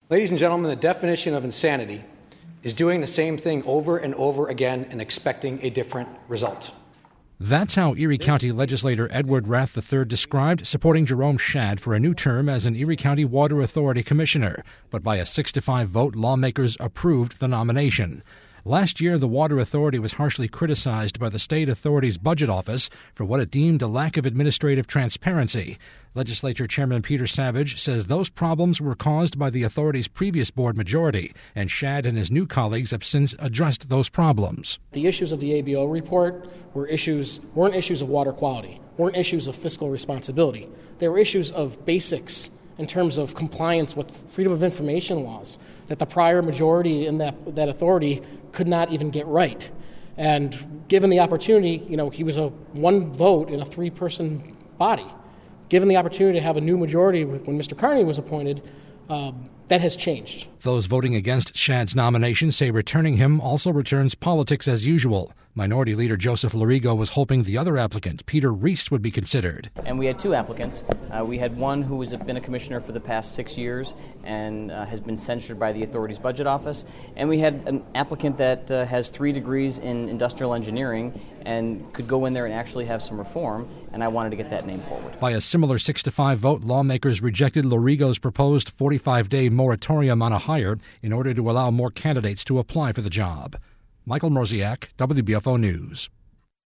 Ladies and gentlemen, the definition of insanity is doing the same thing over and over again and expecting a different result. That's how Erie County legislator Edward Rath III described supporting Jerome Shad for a new term as an Erie County Water Authority commissioner. But by a 6-5 vote, lawmakers approved the nomination. Last year, the Water Authority was harshly criticized by the state authority's budget office for what it deemed a lack of administrative transparency. Legislature Chairman Peter Savage says those problems were caused by the authority's previous board majority, and Shad and his new colleagues have since addressed those problems. The issues of the ABO report weren't issues of water quality, weren't issues of fiscal responsibility. They were issues of basics in terms of compliance with freedom of information laws that the prior majority in that authority could not even get right. And given the opportunity, he was a one vote in a 3-person body. Given the opportunity to have a new majority when Mr. Carney was appointed, that has changed. Those voting against Shad's nomination say returning him also returns politics as usual. Minority Leader Joseph Lorigo was hoping the other applicant, Peter Reese, would be considered. And we had 2 applicants. We had one who has been a commissioner for the past 6 years and has been censured by the authority's budget office. And we had an applicant that has 3 degrees in industrial engineering and could go in there and actually have some reform, and I wanted to get that name forward. By a similar 6-5 vote, lawmakers rejected Lorigo's proposed 45-day moratorium on a hire in order to allow more candidates to apply for the job. Michael Mrozek, WBFO News.